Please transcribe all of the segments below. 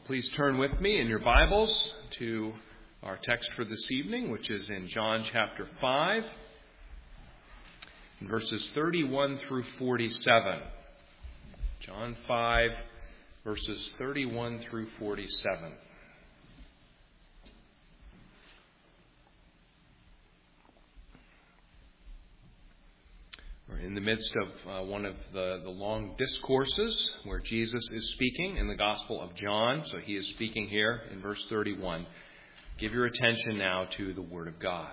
Please turn with me in your Bibles to our text for this evening, which is in John chapter 5, verses 31 through 47. John 5, verses 31 through 47. We're in the midst of one of the long discourses where Jesus is speaking in the Gospel of John. So he is speaking here in verse 31. Give your attention now to the Word of God.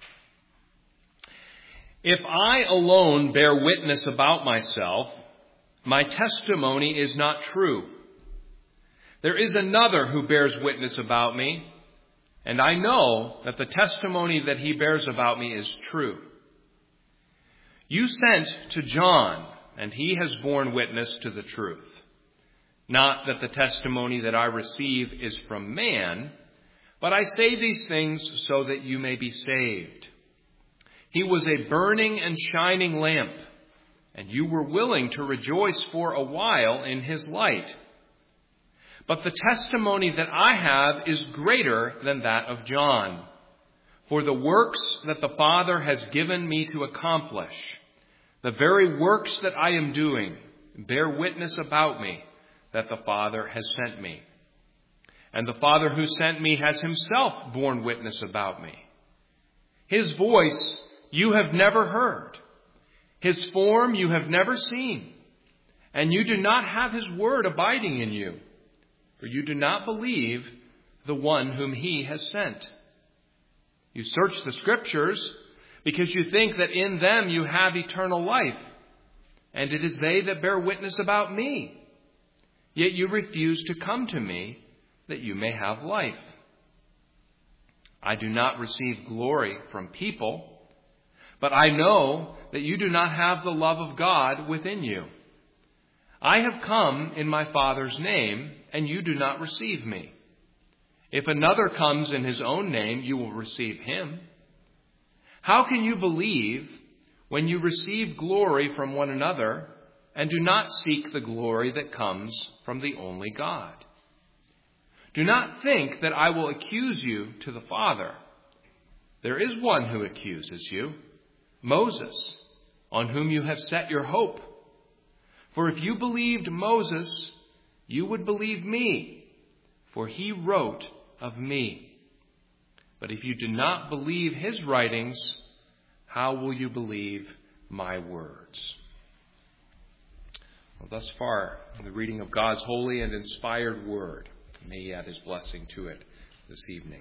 If I alone bear witness about myself, my testimony is not true. There is another who bears witness about me, and I know that the testimony that he bears about me is true. You sent to John, and he has borne witness to the truth. Not that the testimony that I receive is from man, but I say these things so that you may be saved. He was a burning and shining lamp, and you were willing to rejoice for a while in his light. But the testimony that I have is greater than that of John. For the works that the Father has given me to accomplish, the very works that I am doing, bear witness about me that the Father has sent me. And the Father who sent me has himself borne witness about me. His voice you have never heard. His form you have never seen. And you do not have his word abiding in you, for you do not believe the one whom he has sent. You search the Scriptures because you think that in them you have eternal life, and it is they that bear witness about me. Yet you refuse to come to me that you may have life. I do not receive glory from people, but I know that you do not have the love of God within you. I have come in my Father's name, and you do not receive me. If another comes in his own name, you will receive him. How can you believe when you receive glory from one another and do not seek the glory that comes from the only God? Do not think that I will accuse you to the Father. There is one who accuses you, Moses, on whom you have set your hope. For if you believed Moses, you would believe me, for he wrote of me. But if you do not believe his writings, how will you believe my words? Well, thus far, the reading of God's holy and inspired word. May he add his blessing to it this evening.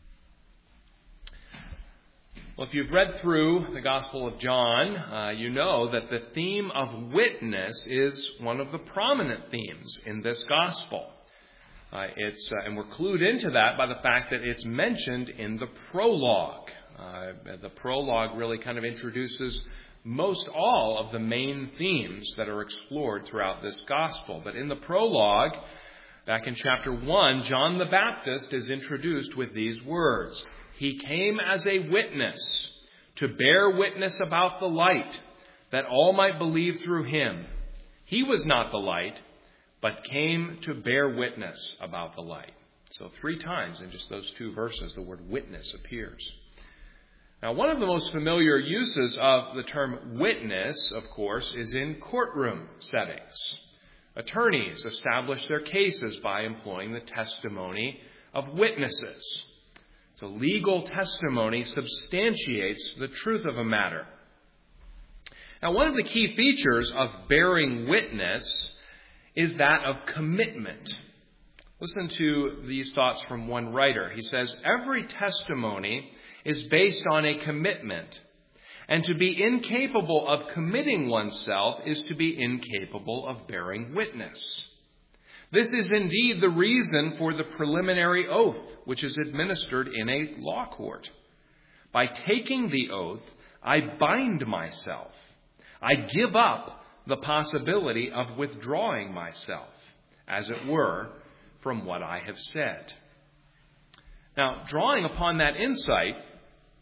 Well, if you've read through the Gospel of John, you know that the theme of witness is one of the prominent themes in this Gospel. And we're clued into that by the fact that it's mentioned in the prologue. The prologue really kind of introduces most all of the main themes that are explored throughout this Gospel. But in the prologue, back in chapter 1, John the Baptist is introduced with these words. He came as a witness to bear witness about the light, that all might believe through him. He was not the light, but came to bear witness about the light. So 3 times in just those 2 verses, the word witness appears. Now, one of the most familiar uses of the term witness, of course, is in courtroom settings. Attorneys establish their cases by employing the testimony of witnesses. So legal testimony substantiates the truth of a matter. Now, one of the key features of bearing witness is that of commitment. Listen to these thoughts from one writer. He says, every testimony is based on a commitment, and to be incapable of committing oneself is to be incapable of bearing witness. This is indeed the reason for the preliminary oath, which is administered in a law court. By taking the oath, I bind myself. I give up the possibility of withdrawing myself, as it were, from what I have said. Now, drawing upon that insight,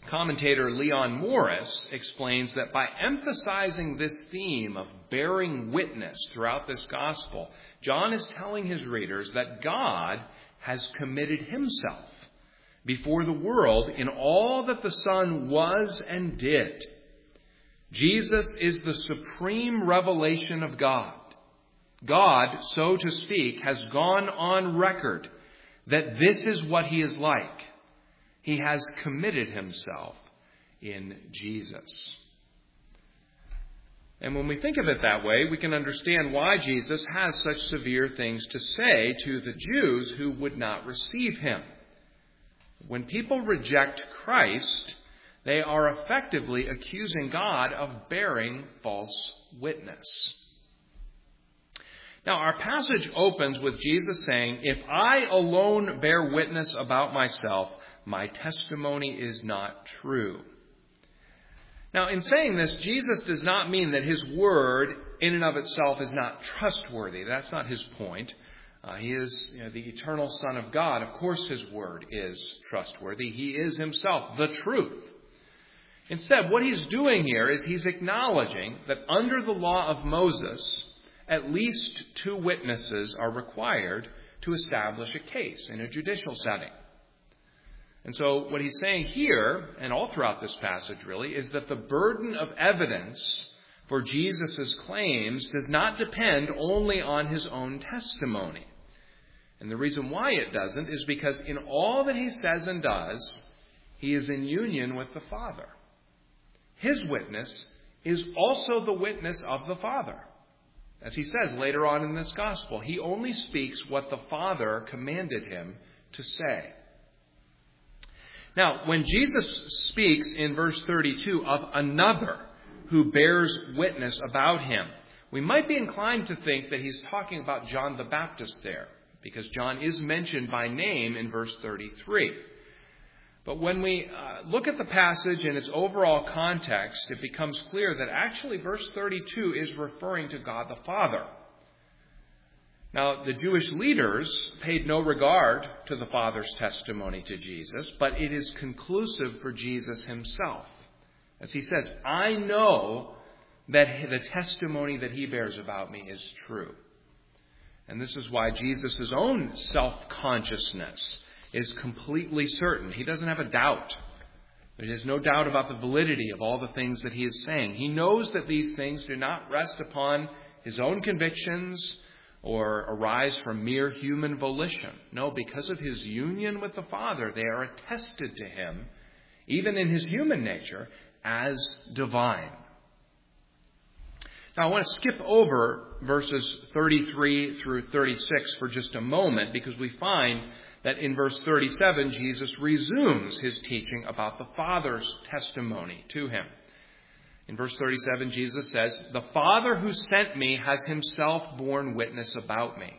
Commentator Leon Morris explains that by emphasizing this theme of bearing witness throughout this gospel, John is telling his readers that God has committed himself before the world in all that the Son was and did. Jesus is the supreme revelation of God. God, so to speak, has gone on record that this is what he is like. He has committed himself in Jesus. And when we think of it that way, we can understand why Jesus has such severe things to say to the Jews who would not receive him. When people reject Christ, they are effectively accusing God of bearing false witness. Now, our passage opens with Jesus saying, "If I alone bear witness about myself, my testimony is not true." Now, in saying this, Jesus does not mean that his word in and of itself is not trustworthy. That's not his point. He is the eternal Son of God. Of course his word is trustworthy. He is himself the truth. Instead, what he's doing here is he's acknowledging that under the law of Moses, at least 2 witnesses are required to establish a case in a judicial setting. And so what he's saying here, and all throughout this passage really, is that the burden of evidence for Jesus' claims does not depend only on his own testimony. And the reason why it doesn't is because in all that he says and does, he is in union with the Father. His witness is also the witness of the Father. As he says later on in this gospel, he only speaks what the Father commanded him to say. Now, when Jesus speaks in verse 32 of another who bears witness about him, we might be inclined to think that he's talking about John the Baptist there, because John is mentioned by name in verse 33. But when we look at the passage in its overall context, it becomes clear that actually verse 32 is referring to God the Father. Now, the Jewish leaders paid no regard to the Father's testimony to Jesus, but it is conclusive for Jesus himself. As he says, "I know that the testimony that he bears about me is true." And this is why Jesus' own self-consciousness is completely certain. He doesn't have a doubt. There is no doubt about the validity of all the things that he is saying. He knows that these things do not rest upon his own convictions or arise from mere human volition. No, because of his union with the Father, they are attested to him, even in his human nature, as divine. Now, I want to skip over verses 33 through 36 for just a moment, because we find that in verse 37, Jesus resumes his teaching about the Father's testimony to him. In verse 37, Jesus says, "The Father who sent me has himself borne witness about me."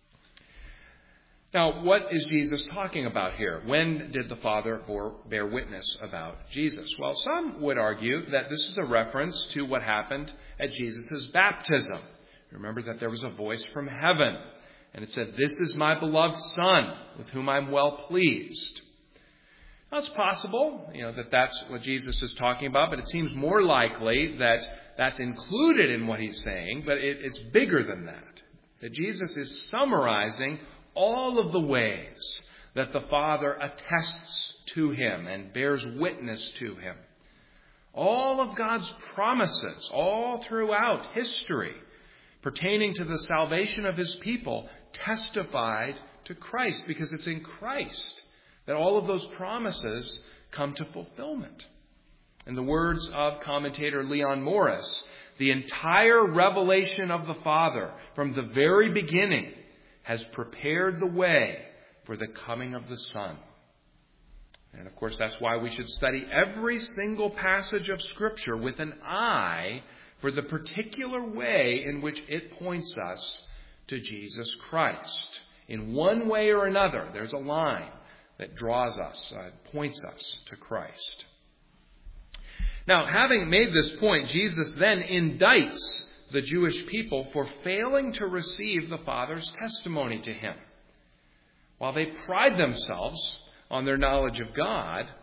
Now, what is Jesus talking about here? When did the Father bear witness about Jesus? Well, some would argue that this is a reference to what happened at Jesus' baptism. Remember that there was a voice from heaven, and it said, "This is my beloved Son, with whom I'm well pleased." Now, it's possible, that that's what Jesus is talking about, but it seems more likely that that's included in what he's saying, but it's bigger than that. That Jesus is summarizing all of the ways that the Father attests to him and bears witness to him. All of God's promises, all throughout history, pertaining to the salvation of his people, testified to Christ, because it's in Christ that all of those promises come to fulfillment. In the words of commentator Leon Morris, the entire revelation of the Father from the very beginning has prepared the way for the coming of the Son. And of course, that's why we should study every single passage of Scripture with an eye for the particular way in which it points us to Jesus Christ. In one way or another, there's a line that draws us, points us to Christ. Now, having made this point, Jesus then indicts the Jewish people for failing to receive the Father's testimony to him. While they pride themselves on their knowledge of God,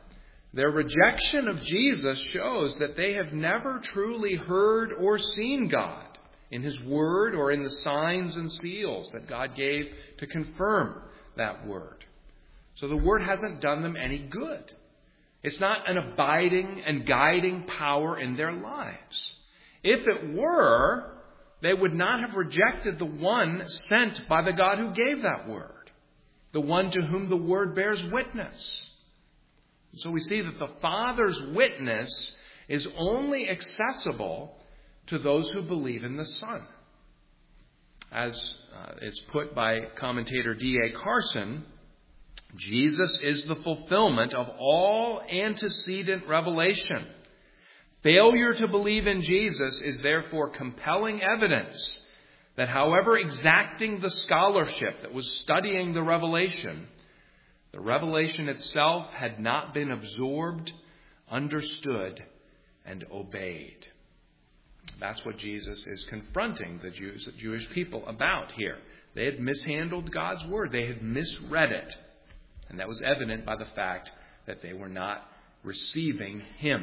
Their rejection of Jesus shows that they have never truly heard or seen God in His Word or in the signs and seals that God gave to confirm that Word. So the Word hasn't done them any good. It's not an abiding and guiding power in their lives. If it were, they would not have rejected the one sent by the God who gave that Word, the one to whom the Word bears witness. So we see that the Father's witness is only accessible to those who believe in the Son. As it's put by commentator D.A. Carson, Jesus is the fulfillment of all antecedent revelation. Failure to believe in Jesus is therefore compelling evidence that however exacting the scholarship that was studying the revelation itself had not been absorbed, understood, and obeyed. That's what Jesus is confronting the Jewish people about here. They had mishandled God's Word. They had misread it. And that was evident by the fact that they were not receiving Him.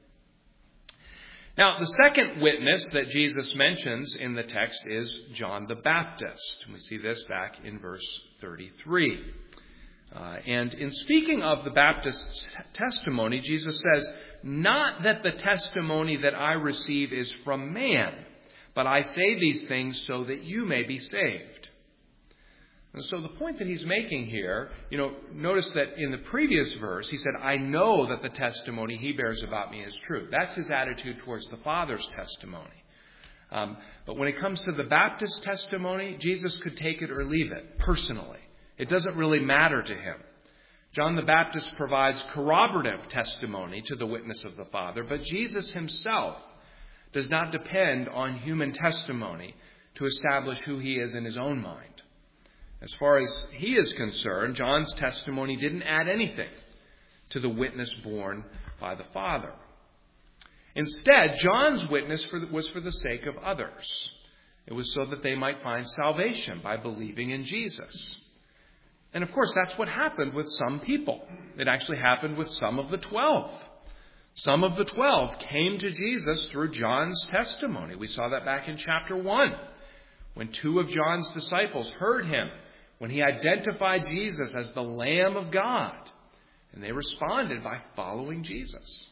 Now, the second witness that Jesus mentions in the text is John the Baptist. We see this back in verse 33. And in speaking of the Baptist's testimony, Jesus says, "Not that the testimony that I receive is from man, but I say these things so that you may be saved." And so the point that he's making here, notice that in the previous verse, he said, "I know that the testimony he bears about me is true." That's his attitude towards the Father's testimony. But when it comes to the Baptist's testimony, Jesus could take it or leave it personally. It doesn't really matter to him. John the Baptist provides corroborative testimony to the witness of the Father, but Jesus himself does not depend on human testimony to establish who he is in his own mind. As far as he is concerned, John's testimony didn't add anything to the witness borne by the Father. Instead, John's witness was for the sake of others. It was so that they might find salvation by believing in Jesus. And of course, that's what happened with some people. It actually happened with some of the 12. Some of the 12 came to Jesus through John's testimony. We saw that back in chapter 1, when 2 of John's disciples heard him, when he identified Jesus as the Lamb of God. And they responded by following Jesus.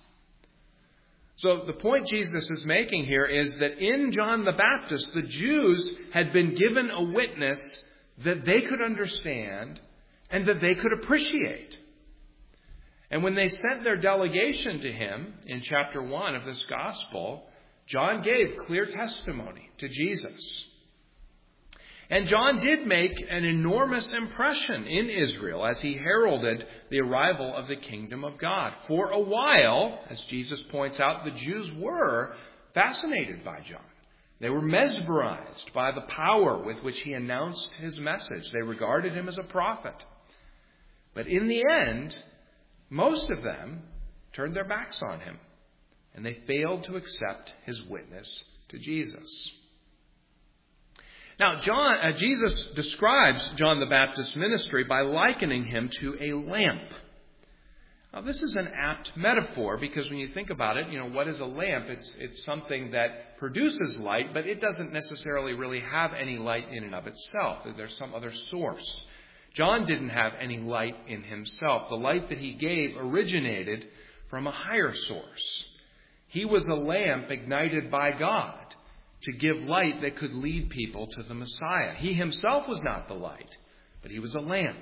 So the point Jesus is making here is that in John the Baptist, the Jews had been given a witness that they could understand and that they could appreciate. And when they sent their delegation to him in chapter 1 of this gospel, John gave clear testimony to Jesus. And John did make an enormous impression in Israel as he heralded the arrival of the kingdom of God. For a while, as Jesus points out, the Jews were fascinated by John. They were mesmerized by the power with which he announced his message. They regarded him as a prophet. But in the end, most of them turned their backs on him, and they failed to accept his witness to Jesus. Now, Jesus describes John the Baptist's ministry by likening him to a lamp. Now, this is an apt metaphor because when you think about it, what is a lamp? It's something that produces light, but it doesn't necessarily really have any light in and of itself. There's some other source. John didn't have any light in himself. The light that he gave originated from a higher source. He was a lamp ignited by God to give light that could lead people to the Messiah. He himself was not the light, but he was a lamp.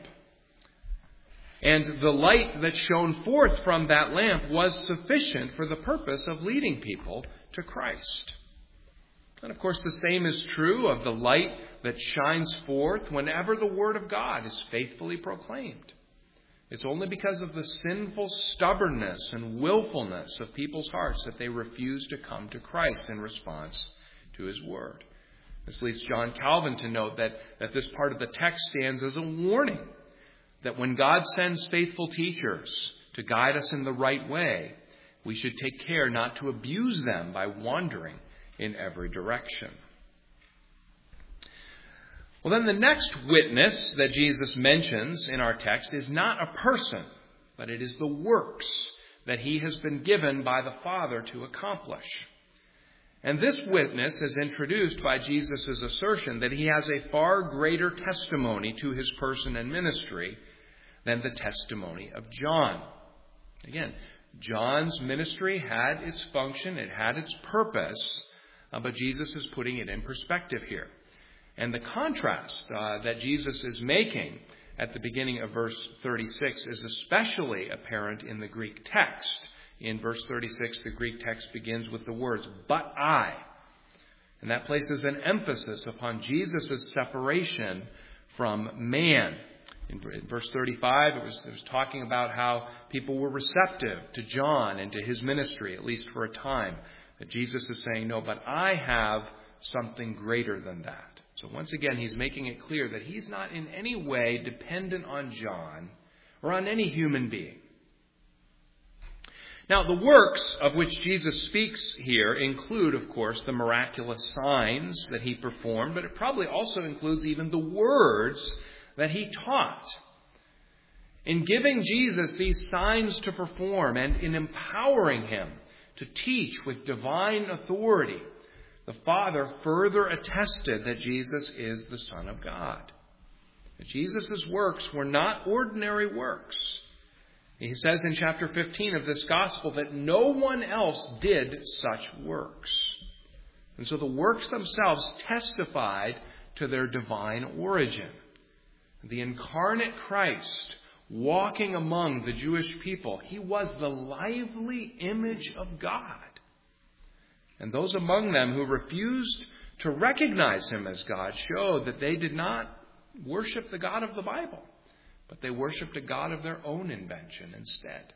And the light that shone forth from that lamp was sufficient for the purpose of leading people to Christ. And of course, the same is true of the light that shines forth whenever the Word of God is faithfully proclaimed. It's only because of the sinful stubbornness and willfulness of people's hearts that they refuse to come to Christ in response to His Word. This leads John Calvin to note that this part of the text stands as a warning that when God sends faithful teachers to guide us in the right way, we should take care not to abuse them by wandering in every direction. Well, then the next witness that Jesus mentions in our text is not a person, but it is the works that he has been given by the Father to accomplish. And this witness is introduced by Jesus' assertion that he has a far greater testimony to his person and ministry than the testimony of John. Again, John's ministry had its function, it had its purpose, but Jesus is putting it in perspective here. And the contrast that Jesus is making at the beginning of verse 36 is especially apparent in the Greek text. In verse 36, the Greek text begins with the words, "but I." And that places an emphasis upon Jesus' separation from man. In verse 35, it was talking about how people were receptive to John and to his ministry, at least for a time. That Jesus is saying, no, but I have something greater than that. So once again, he's making it clear that he's not in any way dependent on John or on any human being. Now, the works of which Jesus speaks here include, of course, the miraculous signs that he performed, but it probably also includes even the words that he taught. In giving Jesus these signs to perform and in empowering him to teach with divine authority, the Father further attested that Jesus is the Son of God. That Jesus' works were not ordinary works. He says in chapter 15 of this gospel that no one else did such works. And so the works themselves testified to their divine origin. The incarnate Christ walking among the Jewish people, he was the lively image of God. And those among them who refused to recognize him as God showed that they did not worship the God of the Bible, but they worshiped a God of their own invention instead.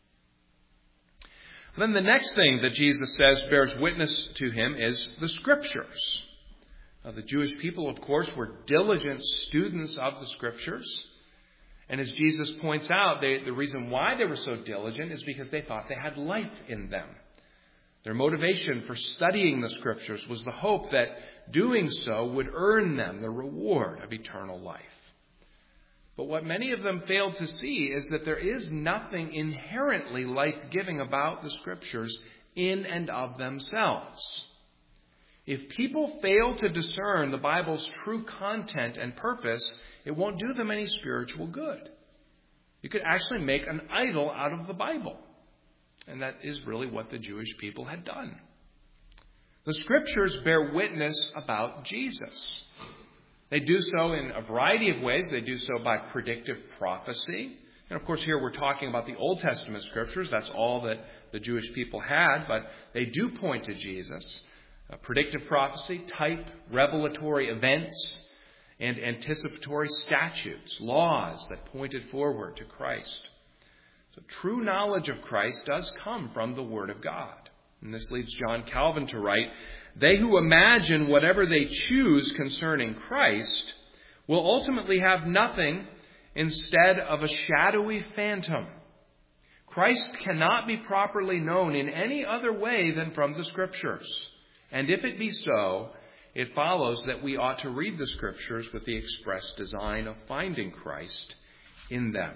Then the next thing that Jesus says bears witness to him is the Scriptures. The Jewish people, of course, were diligent students of the Scriptures. And as Jesus points out, the reason why they were so diligent is because they thought they had life in them. Their motivation for studying the Scriptures was the hope that doing so would earn them the reward of eternal life. But what many of them failed to see is that there is nothing inherently life-giving about the Scriptures in and of themselves. If people fail to discern the Bible's true content and purpose, it won't do them any spiritual good. You could actually make an idol out of the Bible. And that is really what the Jewish people had done. The Scriptures bear witness about Jesus. They do so in a variety of ways. They do so by predictive prophecy. And of course, here we're talking about the Old Testament Scriptures. That's all that the Jewish people had. But they do point to Jesus. Predictive prophecy, type, revelatory events, and anticipatory statutes, laws that pointed forward to Christ. So true knowledge of Christ does come from the Word of God. And this leads John Calvin to write, "They who imagine whatever they choose concerning Christ will ultimately have nothing instead of a shadowy phantom. Christ cannot be properly known in any other way than from the Scriptures. And if it be so, it follows that we ought to read the Scriptures with the express design of finding Christ in them."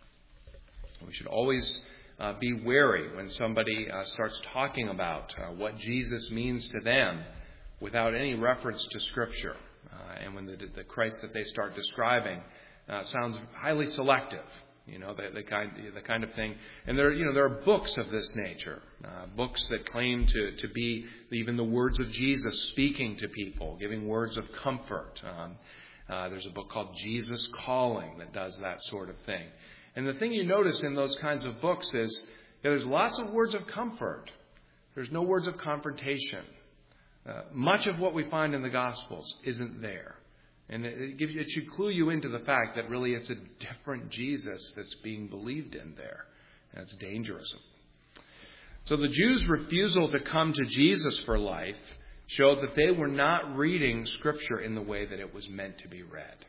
We should always be wary when somebody starts talking about what Jesus means to them without any reference to Scripture. And when the Christ that they start describing sounds highly selective, the kind of thing. And there are books of this nature, books that claim to be even the words of Jesus speaking to people, giving words of comfort. There's a book called Jesus Calling that does that sort of thing. And the thing you notice in those kinds of books is there's lots of words of comfort. There's no words of confrontation. Much of what we find in the Gospels isn't there. And it should clue you into the fact that really it's a different Jesus that's being believed in there. And it's dangerous. So the Jews' refusal to come to Jesus for life showed that they were not reading Scripture in the way that it was meant to be read.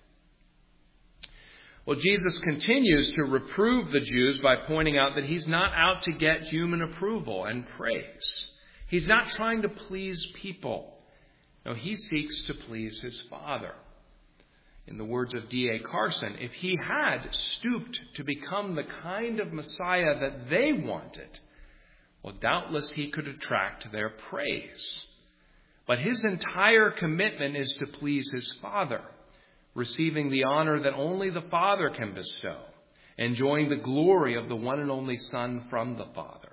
Well, Jesus continues to reprove the Jews by pointing out that he's not out to get human approval and praise. He's not trying to please people. No, he seeks to please his Father. In the words of D.A. Carson, if he had stooped to become the kind of Messiah that they wanted, well, doubtless he could attract their praise. But his entire commitment is to please his Father, receiving the honor that only the Father can bestow, enjoying the glory of the one and only Son from the Father.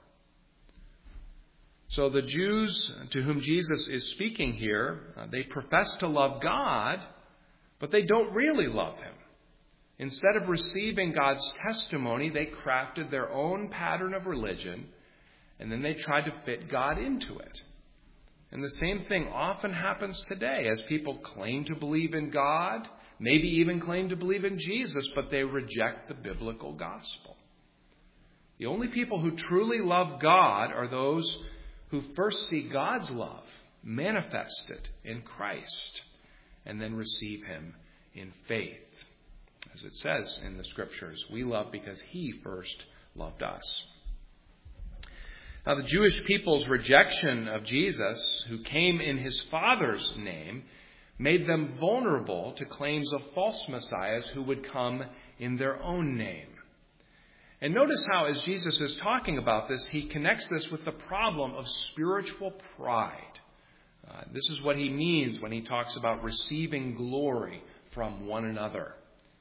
So the Jews to whom Jesus is speaking here, they profess to love God, but they don't really love him. Instead of receiving God's testimony, they crafted their own pattern of religion, and then they tried to fit God into it. And the same thing often happens today as people claim to believe in God, maybe even claim to believe in Jesus, but they reject the biblical gospel. The only people who truly love God are those who first see God's love manifested in Christ and then receive him in faith. As it says in the Scriptures, we love because he first loved us. Now, the Jewish people's rejection of Jesus, who came in his Father's name, made them vulnerable to claims of false messiahs who would come in their own name. And notice how, as Jesus is talking about this, he connects this with the problem of spiritual pride. This is what he means when he talks about receiving glory from one another.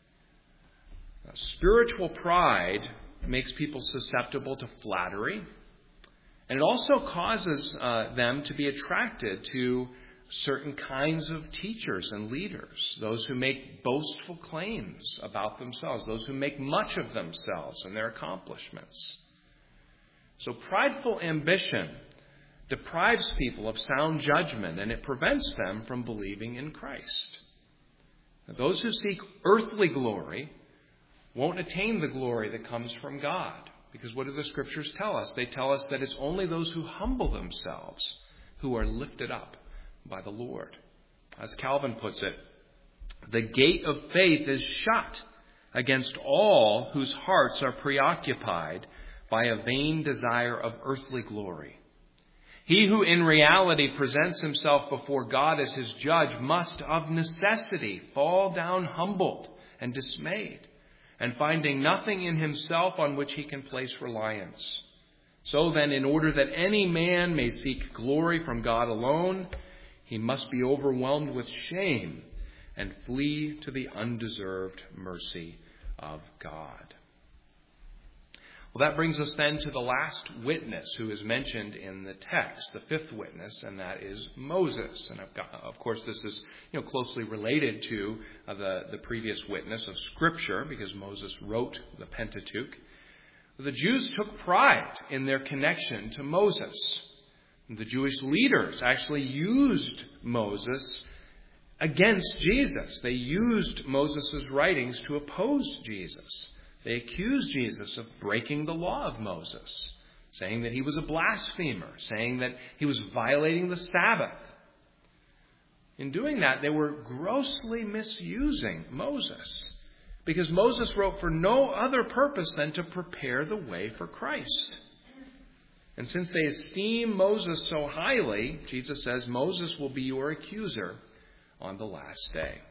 Spiritual pride makes people susceptible to flattery. And it also causes them to be attracted to certain kinds of teachers and leaders, those who make boastful claims about themselves, those who make much of themselves and their accomplishments. So prideful ambition deprives people of sound judgment, and it prevents them from believing in Christ. Now, those who seek earthly glory won't attain the glory that comes from God. Because what do the Scriptures tell us? They tell us that it's only those who humble themselves who are lifted up by the Lord. As Calvin puts it, the gate of faith is shut against all whose hearts are preoccupied by a vain desire of earthly glory. He who in reality presents himself before God as his judge must of necessity fall down humbled and dismayed, and finding nothing in himself on which he can place reliance. So then, in order that any man may seek glory from God alone, he must be overwhelmed with shame and flee to the undeserved mercy of God. Well, that brings us then to the last witness who is mentioned in the text, the fifth witness, and that is Moses. And of course, this is closely related to the previous witness of Scripture, because Moses wrote the Pentateuch. The Jews took pride in their connection to Moses. The Jewish leaders actually used Moses against Jesus. They used Moses' writings to oppose Jesus. They accused Jesus of breaking the law of Moses, saying that he was a blasphemer, saying that he was violating the Sabbath. In doing that, they were grossly misusing Moses, because Moses wrote for no other purpose than to prepare the way for Christ. And since they esteem Moses so highly, Jesus says, Moses will be your accuser on the last day.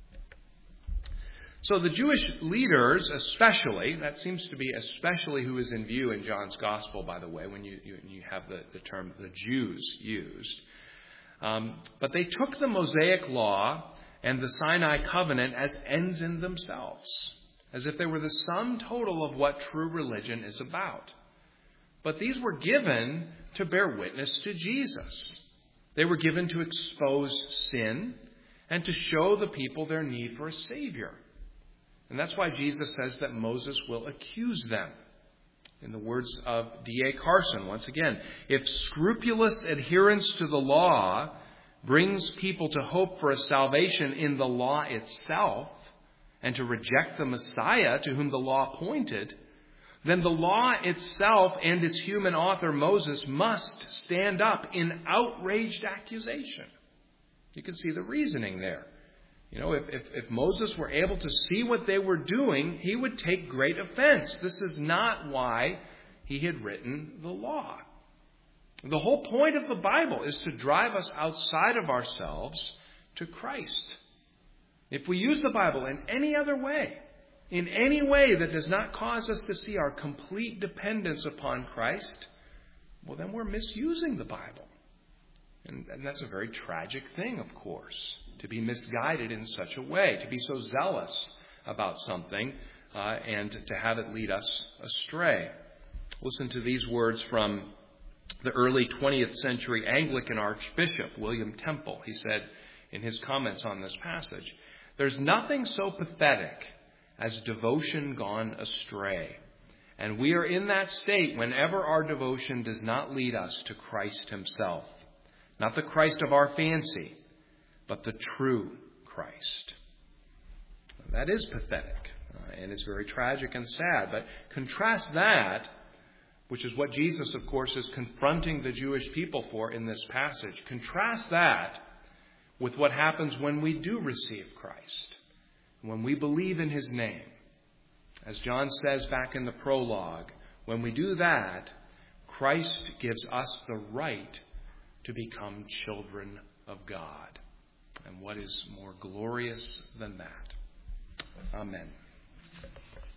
So the Jewish leaders especially, that seems to be especially who is in view in John's Gospel, by the way, when you have the term the Jews used. But they took the Mosaic Law and the Sinai Covenant as ends in themselves, as if they were the sum total of what true religion is about. But these were given to bear witness to Jesus. They were given to expose sin and to show the people their need for a Savior. And that's why Jesus says that Moses will accuse them. In the words of D.A. Carson, once again, if scrupulous adherence to the law brings people to hope for a salvation in the law itself and to reject the Messiah to whom the law pointed, then the law itself and its human author Moses must stand up in outraged accusation. You can see the reasoning there. If Moses were able to see what they were doing, he would take great offense. This is not why he had written the law. The whole point of the Bible is to drive us outside of ourselves to Christ. If we use the Bible in any other way, in any way that does not cause us to see our complete dependence upon Christ, well, then we're misusing the Bible. And that's a very tragic thing, of course, to be misguided in such a way, to be so zealous about something and to have it lead us astray. Listen to these words from the early 20th century Anglican Archbishop William Temple. He said in his comments on this passage, "There's nothing so pathetic as devotion gone astray. And we are in that state whenever our devotion does not lead us to Christ himself. Not the Christ of our fancy, but the true Christ." That is pathetic, and it's very tragic and sad. But contrast that, which is what Jesus, of course, is confronting the Jewish people for in this passage. Contrast that with what happens when we do receive Christ, when we believe in his name. As John says back in the prologue, when we do that, Christ gives us the right to become children of God. And what is more glorious than that? Amen.